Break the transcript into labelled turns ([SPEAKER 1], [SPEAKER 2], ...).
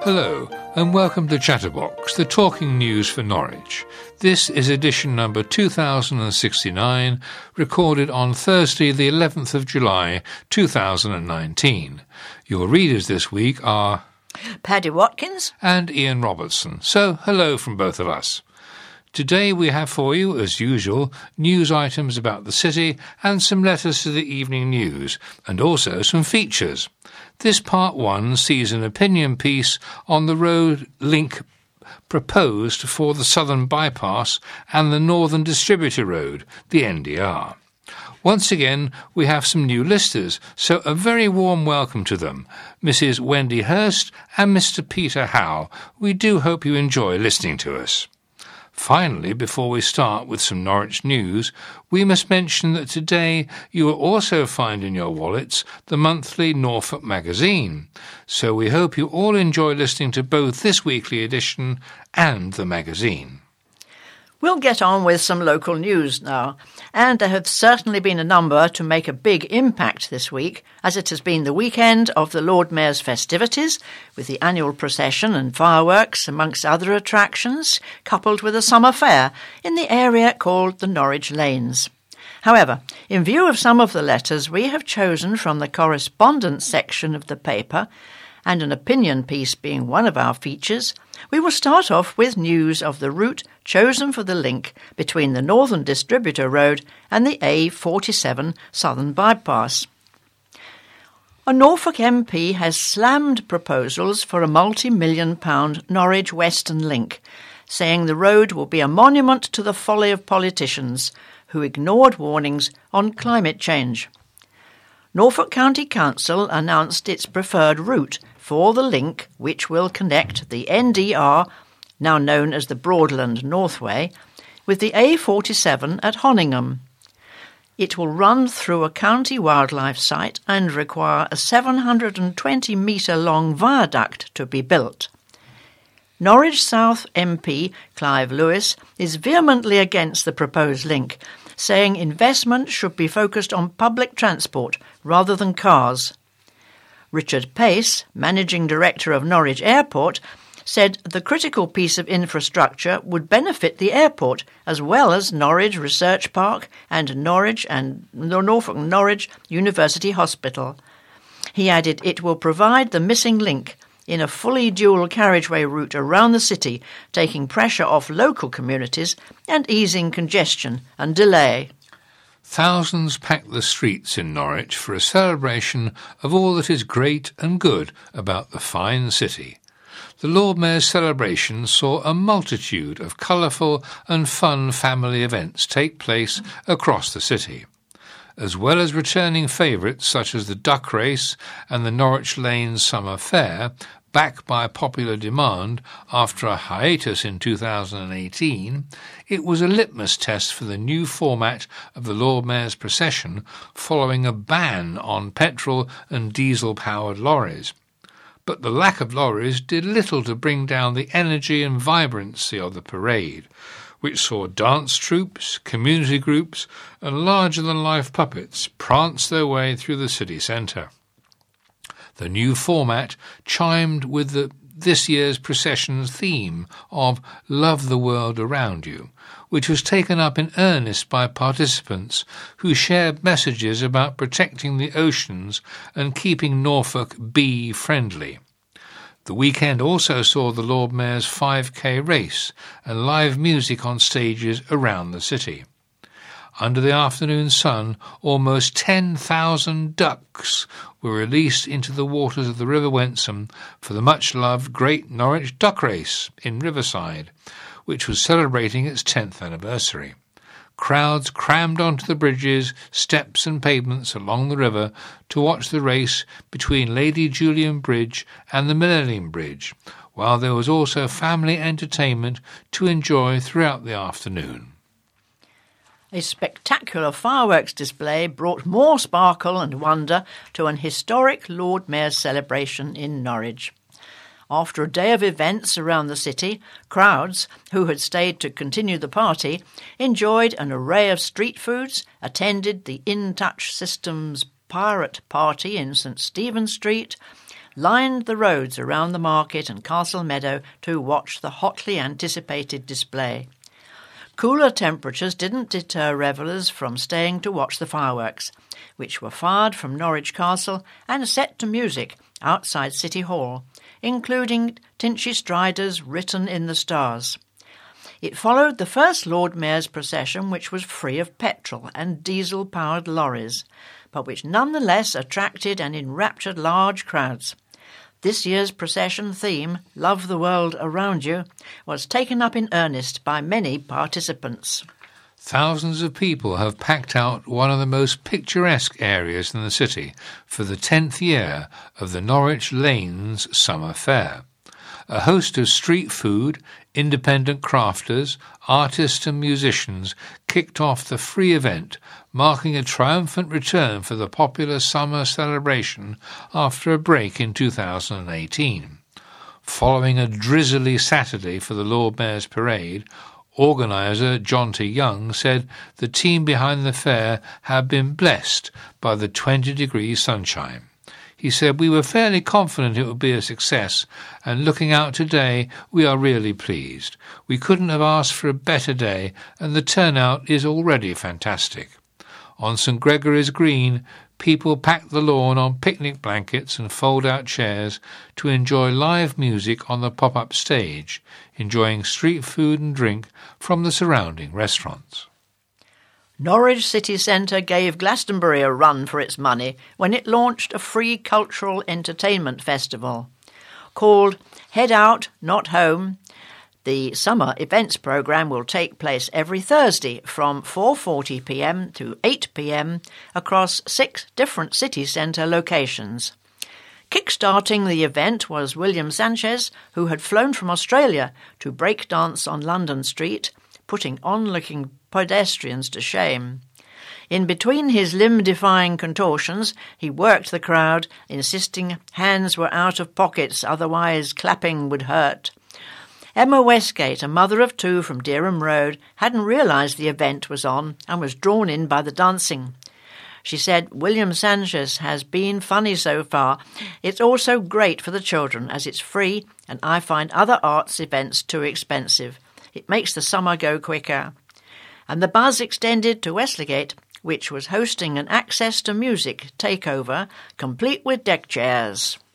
[SPEAKER 1] Hello, and welcome to Chatterbox, the talking news for Norwich. This is edition number 2069, recorded on Thursday the 11th of July 2019. Your readers this week are
[SPEAKER 2] Paddy Watkins
[SPEAKER 1] and Ian Robertson. So, hello from both of us. Today we have for you, as usual, news items about the city and some letters to the evening news, and also some features. This part 1 sees an opinion piece on the road link proposed for the Southern Bypass and the Northern Distributor Road, the NDR. Once again, we have some new listeners, so a very warm welcome to them, Mrs. Wendy Hurst and Mr. Peter Howe. We do hope you enjoy listening to us. Finally, before we start with some Norwich news, we must mention that today you will also find in your wallets the monthly Norfolk magazine. So we hope you all enjoy listening to both this weekly edition and the magazine.
[SPEAKER 2] We'll get on with some local news now, and there have certainly been a number to make a big impact this week, as it has been the weekend of the Lord Mayor's festivities, with the annual procession and fireworks, amongst other attractions, coupled with a summer fair in the area called the Norwich Lanes. However, in view of some of the letters we have chosen from the correspondence section of the paper, and an opinion piece being one of our features, we will start off with news of the route chosen for the link between the Northern Distributor Road and the A47 Southern Bypass. A Norfolk MP has slammed proposals for a multi-million-pound Norwich Western link, saying the road will be a monument to the folly of politicians who ignored warnings on climate change. Norfolk County Council announced its preferred route for the link, which will connect the NDR, now known as the Broadland Northway, with the A47 at Honingham. It will run through a county wildlife site and require a 720-metre-long viaduct to be built. Norwich South MP Clive Lewis is vehemently against the proposed link, saying investment should be focused on public transport rather than cars. Richard Pace, Managing Director of Norwich Airport, said the critical piece of infrastructure would benefit the airport as well as Norwich Research Park and Norwich and the Norfolk Norwich University Hospital. He added it will provide the missing link in a fully dual carriageway route around the city, taking pressure off local communities and easing congestion and delay.
[SPEAKER 1] Thousands packed the streets in Norwich for a celebration of all that is great and good about the fine city. The Lord Mayor's celebration saw a multitude of colourful and fun family events take place across the city, as well as returning favourites such as the Duck Race and the Norwich Lanes Summer Fair, back by popular demand after a hiatus in 2018, it was a litmus test for the new format of the Lord Mayor's procession following a ban on petrol and diesel-powered lorries. But the lack of lorries did little to bring down the energy and vibrancy of the parade, which saw dance troupes, community groups and larger-than-life puppets prance their way through the city centre. The new format chimed with this year's procession's theme of Love the World Around You, which was taken up in earnest by participants who shared messages about protecting the oceans and keeping Norfolk bee-friendly. The weekend also saw the Lord Mayor's 5K race and live music on stages around the city. Under the afternoon sun, almost 10,000 ducks were released into the waters of the River Wensum for the much-loved Great Norwich Duck Race in Riverside, which was celebrating its 10th anniversary. Crowds crammed onto the bridges, steps and pavements along the river to watch the race between Lady Julian Bridge and the Millennium Bridge, while there was also family entertainment to enjoy throughout the afternoon.
[SPEAKER 2] A spectacular fireworks display brought more sparkle and wonder to an historic Lord Mayor's celebration in Norwich. After a day of events around the city, crowds, who had stayed to continue the party, enjoyed an array of street foods, attended the In Touch Systems Pirate Party in St Stephen Street, lined the roads around the market and Castle Meadow to watch the hotly anticipated display. Cooler temperatures didn't deter revellers from staying to watch the fireworks, which were fired from Norwich Castle and set to music outside City Hall, including Tinchy Strider's Written in the Stars. It followed the first Lord Mayor's procession, which was free of petrol and diesel-powered lorries, but which nonetheless attracted and enraptured large crowds. This year's procession theme, Love the World Around You, was taken up in earnest by many participants.
[SPEAKER 1] Thousands of people have packed out one of the most picturesque areas in the city for the 10th year of the Norwich Lanes Summer Fair. A host of street food, independent crafters, artists and musicians kicked off the free event, marking a triumphant return for the popular summer celebration after a break in 2018. Following a drizzly Saturday for the Lord Mayor's Parade, organiser John T. Young said the team behind the fair had been blessed by the 20-degree sunshine. He said, "We were fairly confident it would be a success, and looking out today, we are really pleased. We couldn't have asked for a better day, and the turnout is already fantastic." On St Gregory's Green, people packed the lawn on picnic blankets and fold-out chairs to enjoy live music on the pop-up stage, enjoying street food and drink from the surrounding restaurants.
[SPEAKER 2] Norwich City Centre gave Glastonbury a run for its money when it launched a free cultural entertainment festival. Called Head Out, Not Home, the summer events programme will take place every Thursday from 4:40pm to 8pm across 6 different city centre locations. Kick-starting the event was William Sanchez, who had flown from Australia to breakdance on London Street, putting onlooking pedestrians to shame. In between his limb-defying contortions, he worked the crowd, insisting hands were out of pockets, otherwise clapping would hurt. Emma Westgate, a mother of 2 from Dereham Road, hadn't realised the event was on and was drawn in by the dancing. She said, "William Sanchez has been funny so far. It's also great for the children as it's free and I find other arts events too expensive. It makes the summer go quicker." And the buzz extended to Wesleygate, which was hosting an Access to Music takeover, complete with deck chairs.